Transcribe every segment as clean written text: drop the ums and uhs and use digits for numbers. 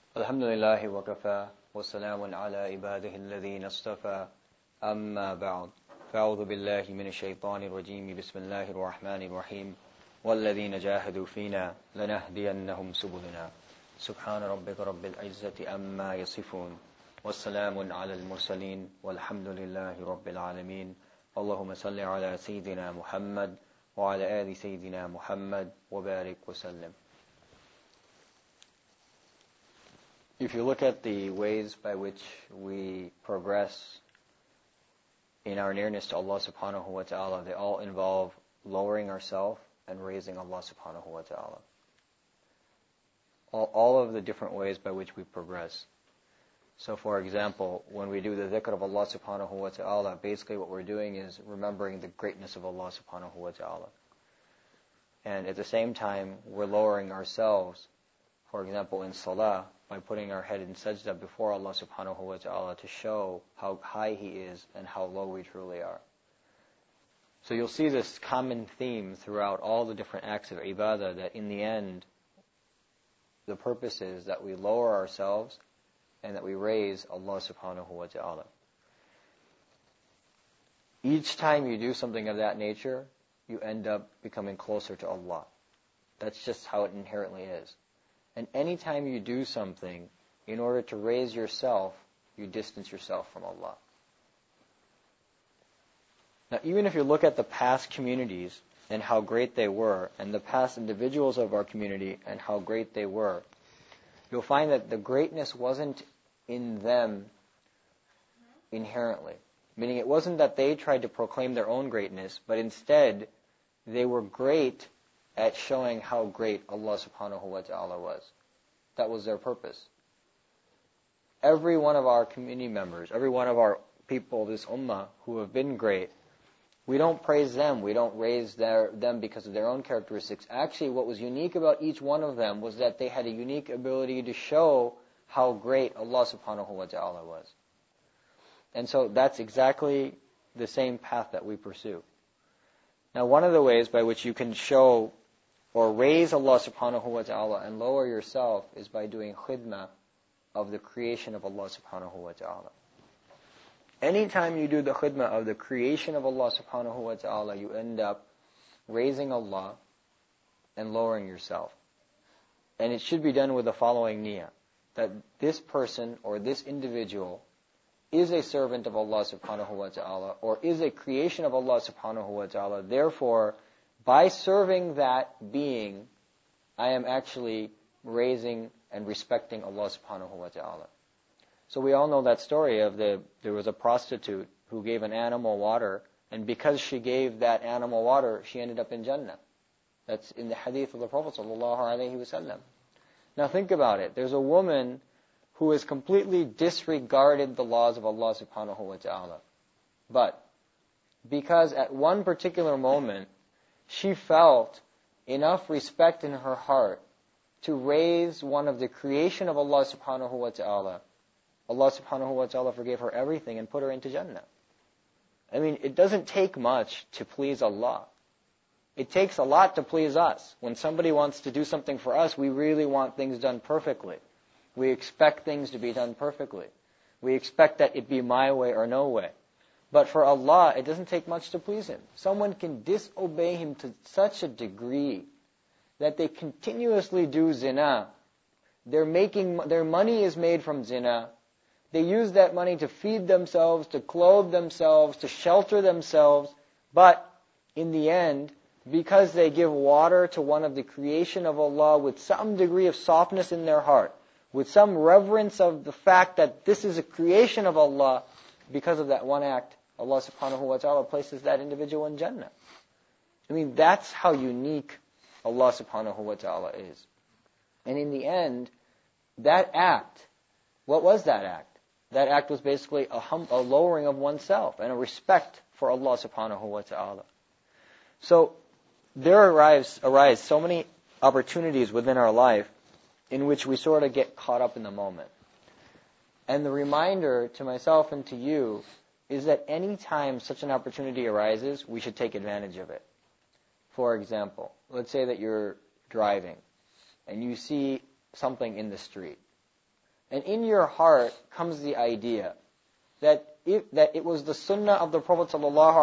الحمد لله وكفى وسلام على عباده الذين اصطفى أما بعد فأعوذ بالله من الشيطان الرجيم بسم الله الرحمن الرحيم والذين جاهدوا فينا لنهدينهم سبلنا سبحان ربك رب العزة أما يصفون والسلام على المرسلين والحمد لله رب العالمين اللهم صل على سيدنا محمد وعلى آل سيدنا محمد وبارك وسلم. If you look at the ways by which we progress in our nearness to Allah subhanahu wa ta'ala, they all involve lowering ourselves and raising Allah subhanahu wa ta'ala. All of the different ways by which we progress. So for example, when we do the dhikr of Allah subhanahu wa ta'ala, basically what we're doing is remembering the greatness of Allah subhanahu wa ta'ala. And at the same time, we're lowering ourselves, for example in salah, by putting our head in sajda before Allah subhanahu wa ta'ala to show how high He is and how low we truly are. So you'll see this common theme throughout all the different acts of ibadah, that in the end, the purpose is that we lower ourselves and that we raise Allah subhanahu wa ta'ala. Each time you do something of that nature, you end up becoming closer to Allah. That's just how it inherently is. And any time you do something in order to raise yourself, you distance yourself from Allah. Now, even if you look at the past communities and how great they were, and the past individuals of our community and how great they were, you'll find that the greatness wasn't in them inherently. Meaning it wasn't that they tried to proclaim their own greatness, but instead they were great at showing how great Allah subhanahu wa ta'ala was. That was their purpose. Every one of our community members, every one of our people, this ummah, who have been great, we don't praise them, we don't raise them because of their own characteristics. Actually, what was unique about each one of them was that they had a unique ability to show how great Allah subhanahu wa ta'ala was. And so that's exactly the same path that we pursue. Now, one of the ways by which you can show or raise Allah subhanahu wa ta'ala and lower yourself is by doing khidmah of the creation of Allah subhanahu wa ta'ala. Anytime you do the khidmah of the creation of Allah subhanahu wa ta'ala, you end up raising Allah and lowering yourself. And it should be done with the following niyyah, that this person or this individual is a servant of Allah subhanahu wa ta'ala or is a creation of Allah subhanahu wa ta'ala. Therefore, by serving that being, I am actually raising and respecting Allah subhanahu wa ta'ala. So we all know that story of there was a prostitute who gave an animal water, and because she gave that animal water, she ended up in Jannah. That's in the hadith of the Prophet sallallahu alaihi wasallam. Now think about it. There's a woman who has completely disregarded the laws of Allah subhanahu wa ta'ala. But because at one particular moment, she felt enough respect in her heart to raise one of the creation of Allah subhanahu wa ta'ala, Allah subhanahu wa ta'ala forgave her everything and put her into Jannah. I mean, it doesn't take much to please Allah. It takes a lot to please us. When somebody wants to do something for us, we really want things done perfectly. We expect things to be done perfectly. We expect that it be my way or no way. But for Allah, it doesn't take much to please Him. Someone can disobey Him to such a degree that they continuously do zina. Their money is made from zina. They use that money to feed themselves, to clothe themselves, to shelter themselves. But in the end, because they give water to one of the creation of Allah with some degree of softness in their heart, with some reverence of the fact that this is a creation of Allah, because of that one act, Allah subhanahu wa ta'ala places that individual in Jannah. I mean, that's how unique Allah subhanahu wa ta'ala is. And in the end, that act, what was that act? That act was basically a lowering of oneself and a respect for Allah subhanahu wa ta'ala. So there arise so many opportunities within our life in which we sort of get caught up in the moment. And the reminder to myself and to you is that any time such an opportunity arises, we should take advantage of it. For example, let's say that you're driving and you see something in the street. and in your heart comes the idea that it was the sunnah of the Prophet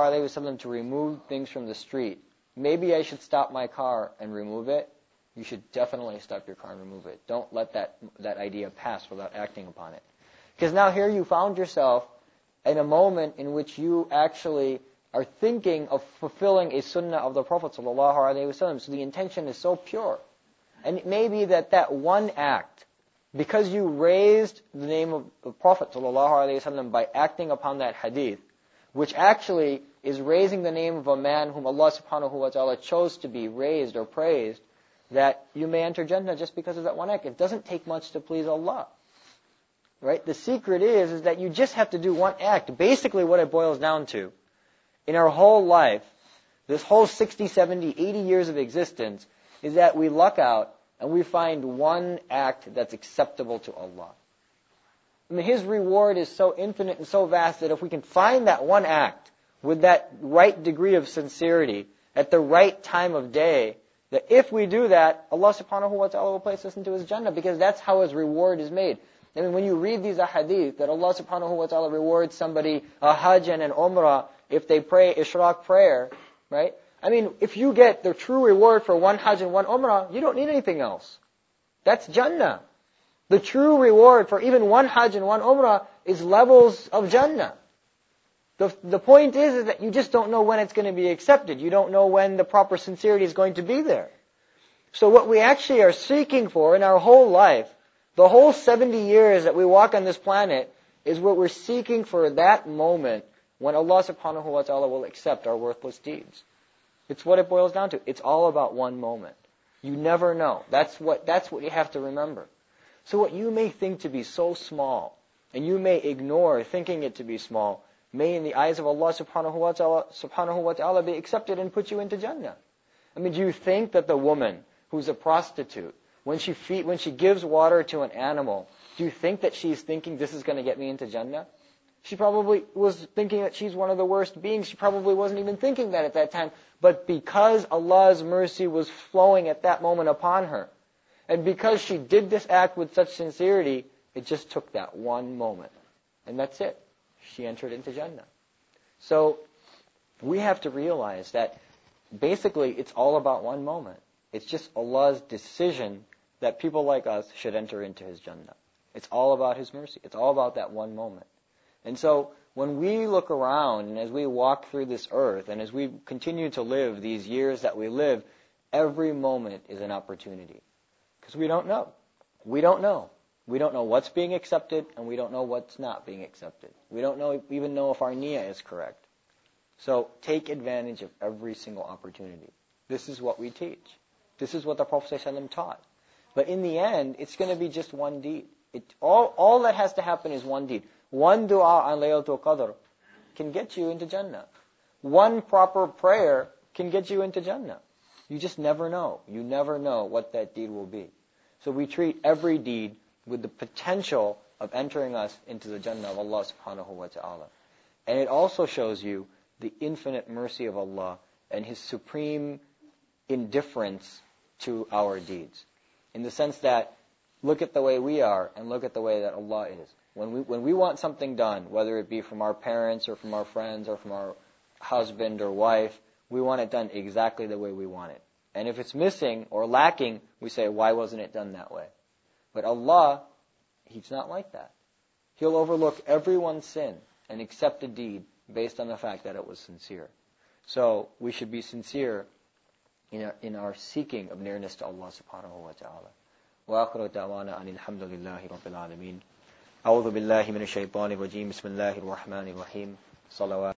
ﷺ to remove things from the street, maybe I should stop my car and remove it, you should definitely stop your car and remove it. Don't let that idea pass without acting upon it. Because now here you found yourself in a moment in which you actually are thinking of fulfilling a sunnah of the Prophet ﷺ. So the intention is so pure. And it may be that one act, because you raised the name of the Prophet ﷺ by acting upon that hadith, which actually is raising the name of a man whom Allah subhanahu wa ta'ala chose to be raised or praised, that you may enter Jannah just because of that one act. It doesn't take much to please Allah. Right? The secret is that you just have to do one act. Basically what it boils down to, in our whole life, this whole 60, 70, 80 years of existence, is that we luck out and we find one act that's acceptable to Allah. I mean, His reward is so infinite and so vast that if we can find that one act with that right degree of sincerity, at the right time of day, that if we do that, Allah subhanahu wa ta'ala will place us into His Jannah, because that's how His reward is made. I mean, when you read these ahadith, that Allah subhanahu wa ta'ala rewards somebody a hajj and an umrah if they pray ishraq prayer, right? I mean, if you get the true reward for one hajj and one umrah, you don't need anything else. That's Jannah. The true reward for even one hajj and one umrah is levels of Jannah. The point is that you just don't know when it's going to be accepted. You don't know when the proper sincerity is going to be there. So what we actually are seeking for in our whole life, the whole 70 years that we walk on this planet, is what we're seeking for that moment when Allah subhanahu wa ta'ala will accept our worthless deeds. It's what it boils down to. It's all about one moment. You never know. That's what you have to remember. So what you may think to be so small, and you may ignore thinking it to be small, may in the eyes of Allah subhanahu wa ta'ala be accepted and put you into Jannah. I mean, do you think that the woman who's a prostitute, when she gives water to an animal, do you think that she's thinking this is going to get me into Jannah? She probably was thinking that she's one of the worst beings. She probably wasn't even thinking that at that time. But because Allah's mercy was flowing at that moment upon her, and because she did this act with such sincerity, it just took that one moment. And that's it. She entered into Jannah. So we have to realize that basically it's all about one moment. It's just Allah's decision that people like us should enter into His Jannah. It's all about His mercy. It's all about that one moment. And so when we look around and as we walk through this earth and as we continue to live these years that we live, every moment is an opportunity. Because we don't know. We don't know. We don't know what's being accepted and we don't know what's not being accepted. We don't even know if our niyyah is correct. So take advantage of every single opportunity. This is what we teach. This is what the Prophet ﷺ taught. But in the end, it's going to be just one deed. All that has to happen is one deed. One dua on Laylatul Qadr can get you into Jannah. One proper prayer can get you into Jannah. You just never know. You never know what that deed will be. So we treat every deed with the potential of entering us into the Jannah of Allah subhanahu wa ta'ala. And it also shows you the infinite mercy of Allah and His supreme indifference to our deeds. In the sense that, look at the way we are and look at the way that Allah is. When we want something done, whether it be from our parents or from our friends or from our husband or wife, we want it done exactly the way we want it. And if it's missing or lacking, we say, why wasn't it done that way? But Allah, He's not like that. He'll overlook everyone's sin and accept a deed based on the fact that it was sincere. So we should be sincere in our seeking of nearness to Allah subhanahu wa ta'ala. وآخر دعوانا أن الحمد لله رب العالمين. أعوذ بالله من الشيطان الرجيم. بسم الله الرحمن الرحيم. صلوات